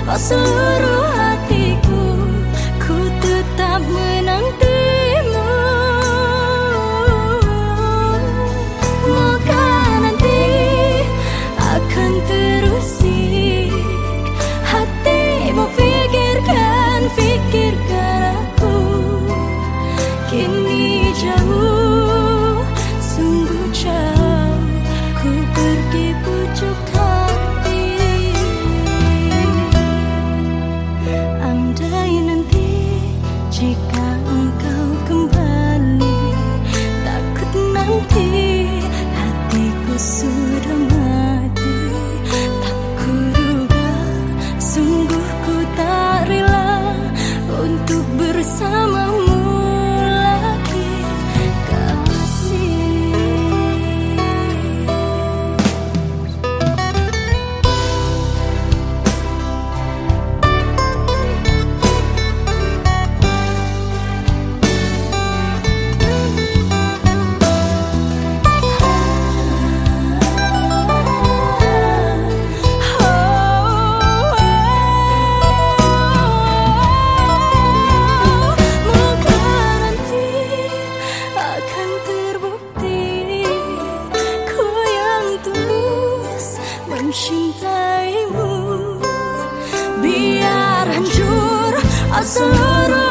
oh seluruh hatiku, ku tetap menantimu. Moga nanti akan terusik hatimu, pikirkan aku kini jauh, sungguh jauh, ku pergi pucuk hati. Andai nanti jika engkau kembali, takut nanti hatiku sudah mati. Tak kuduga, sungguh ku tak rela untuk bersamamu lagi, kasih. Mencintaimu, biar hancur seluruh